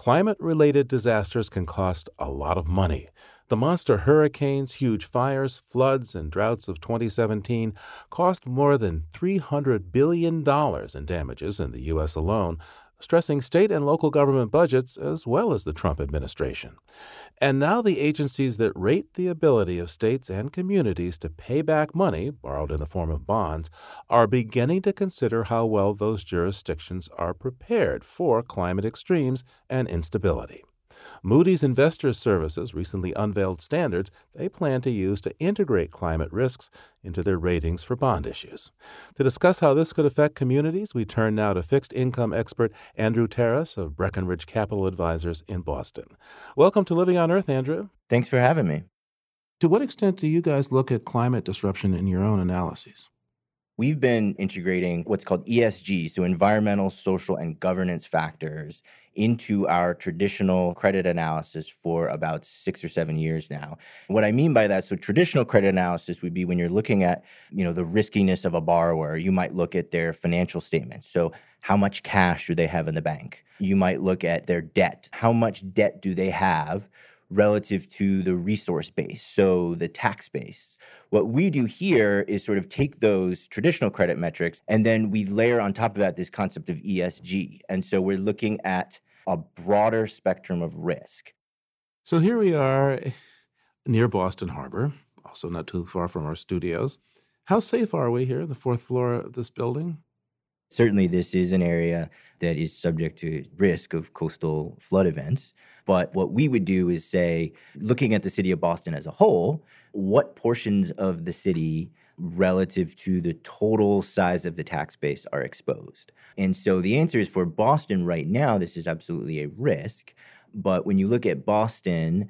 Climate-related disasters can cost a lot of money. The monster hurricanes, huge fires, floods, and droughts of 2017 cost more than $300 billion in damages in the U.S. alone, stressing state and local government budgets as well as the Trump administration. And now the agencies that rate the ability of states and communities to pay back money borrowed in the form of bonds are beginning to consider how well those jurisdictions are prepared for climate extremes and instability. Moody's Investors Services recently unveiled standards they plan to use to integrate climate risks into their ratings for bond issues. To discuss how this could affect communities, we turn now to fixed income expert Andrew Terrace of Breckenridge Capital Advisors in Boston. Welcome to Living on Earth, Andrew. Thanks for having me. To what extent do you guys look at climate disruption in your own analyses? We've been integrating what's called ESG, so environmental, social, and governance factors, into our traditional credit analysis for about 6 or 7 years now. What I mean by that, so traditional credit analysis would be when you're looking at, the riskiness of a borrower, you might look at their financial statements. So how much cash do they have in the bank? You might look at their debt. How much debt do they have relative to the resource base, so the tax base? What we do here is sort of take those traditional credit metrics, and then we layer on top of that this concept of ESG. And so we're looking at a broader spectrum of risk. So here we are near Boston Harbor, also not too far from our studios. How safe are we here, the fourth floor of this building? Certainly, this is an area that is subject to risk of coastal flood events. But what we would do is say, looking at the city of Boston as a whole, what portions of the city relative to the total size of the tax base are exposed? And so the answer is for Boston right now, this is absolutely a risk. But when you look at Boston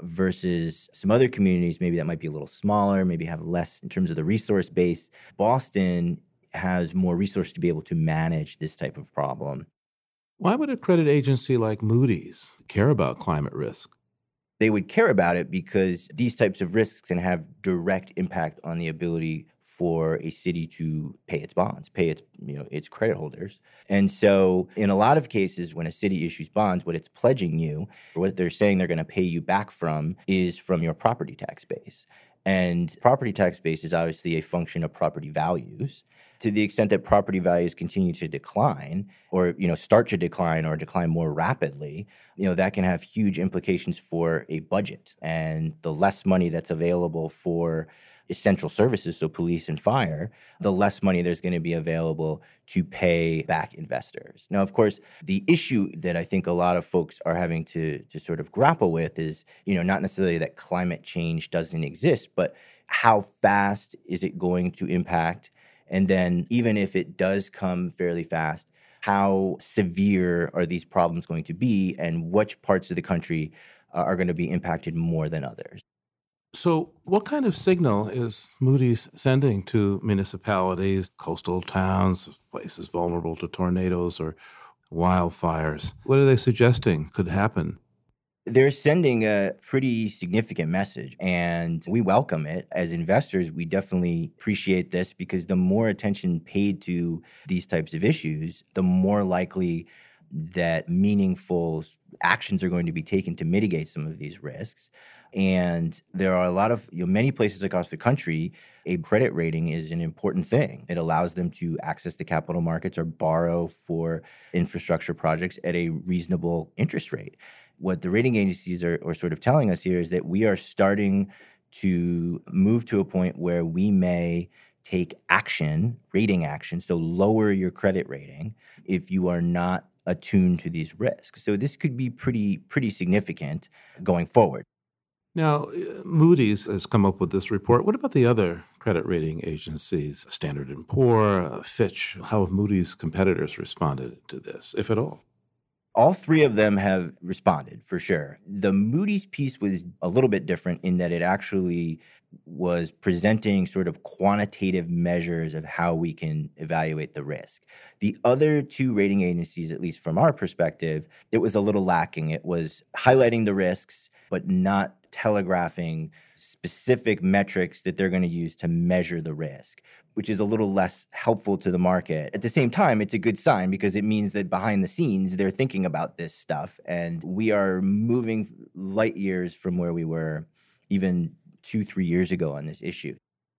versus some other communities, maybe that might be a little smaller, maybe have less in terms of the resource base, Boston has more resources to be able to manage this type of problem. Why would a credit agency like Moody's care about climate risk? They would care about it because these types of risks can have direct impact on the ability for a city to pay its bonds, pay its credit holders. And so in a lot of cases, when a city issues bonds, what it's pledging you, or what they're saying they're going to pay you back from, is from your property tax base. And property tax base is obviously a function of property values. To the extent that property values continue to decline or, start to decline or decline more rapidly, that can have huge implications for a budget. And the less money that's available for essential services, so police and fire, the less money there's going to be available to pay back investors. Now, of course, the issue that I think a lot of folks are having to sort of grapple with is, not necessarily that climate change doesn't exist, but how fast is it going to impact? And then even if it does come fairly fast, how severe are these problems going to be, and which parts of the country are going to be impacted more than others? So what kind of signal is Moody's sending to municipalities, coastal towns, places vulnerable to tornadoes or wildfires? What are they suggesting could happen? They're sending a pretty significant message, and we welcome it. As investors, we definitely appreciate this because the more attention paid to these types of issues, the more likely that meaningful actions are going to be taken to mitigate some of these risks. And there are a lot of, many places across the country, a credit rating is an important thing. It allows them to access the capital markets or borrow for infrastructure projects at a reasonable interest rate. What the rating agencies are sort of telling us here is that we are starting to move to a point where we may take action, rating action, so lower your credit rating if you are not attuned to these risks. So this could be pretty significant going forward. Now, Moody's has come up with this report. What about the other credit rating agencies, Standard & Poor, Fitch? How have Moody's competitors responded to this, if at all? All three of them have responded, for sure. The Moody's piece was a little bit different in that it actually was presenting sort of quantitative measures of how we can evaluate the risk. The other two rating agencies, at least from our perspective, it was a little lacking. It was highlighting the risks, but not telegraphing specific metrics that they're going to use to measure the risk, which is a little less helpful to the market. At the same time, it's a good sign because it means that behind the scenes, they're thinking about this stuff. And we are moving light years from where we were even 2-3 years ago on this issue.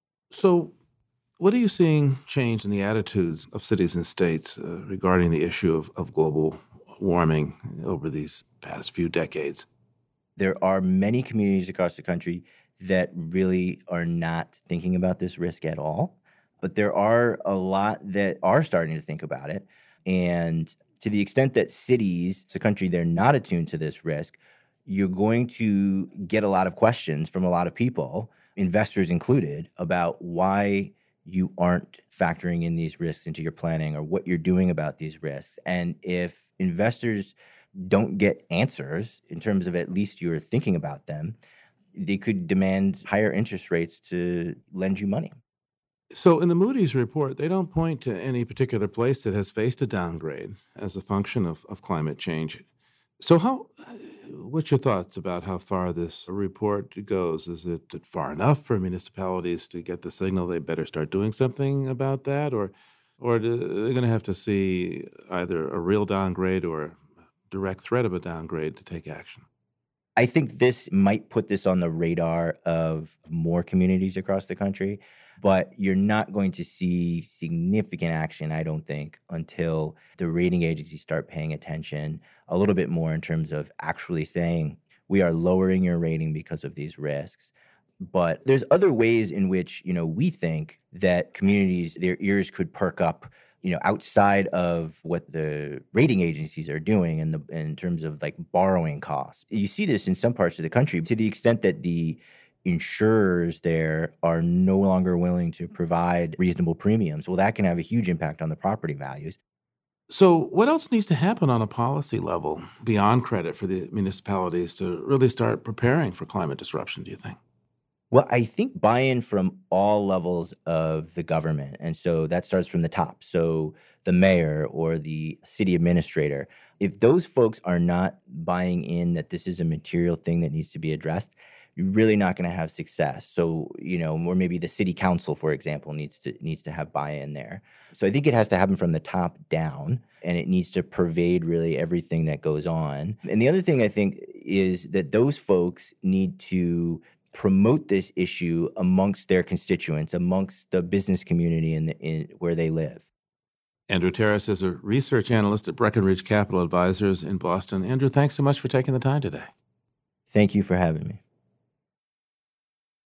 So, what are you seeing change in the attitudes of cities and states regarding the issue of global warming over these past few decades? There are many communities across the country that really are not thinking about this risk at all. But there are a lot that are starting to think about it. And to the extent that cities, the country, they're not attuned to this risk, you're going to get a lot of questions from a lot of people, investors included, about why you aren't factoring in these risks into your planning or what you're doing about these risks. And if investors don't get answers in terms of at least you're thinking about them, they could demand higher interest rates to lend you money. So, in the Moody's report, they don't point to any particular place that has faced a downgrade as a function of climate change. So, what's your thoughts about how far this report goes? Is it far enough for municipalities to get the signal they better start doing something about that? Or they're going to have to see either a real downgrade or a direct threat of a downgrade to take action? I think this might put this on the radar of more communities across the country, but you're not going to see significant action, I don't think, until the rating agencies start paying attention a little bit more in terms of actually saying, we are lowering your rating because of these risks. But there's other ways in which, we think that communities, their ears could perk up, outside of what the rating agencies are doing in terms of like borrowing costs. You see this in some parts of the country to the extent that the insurers there are no longer willing to provide reasonable premiums. Well, that can have a huge impact on the property values. So, what else needs to happen on a policy level beyond credit for the municipalities to really start preparing for climate disruption, do you think? Well, I think buy-in from all levels of the government. And so that starts from the top. So the mayor or the city administrator, if those folks are not buying in that this is a material thing that needs to be addressed, you're really not going to have success. So, or maybe the city council, for example, needs to have buy-in there. So I think it has to happen from the top down, and it needs to pervade really everything that goes on. And the other thing I think is that those folks need to promote this issue amongst their constituents, amongst the business community in where they live. Andrew Terrace is a research analyst at Breckenridge Capital Advisors in Boston. Andrew, thanks so much for taking the time today. Thank you for having me.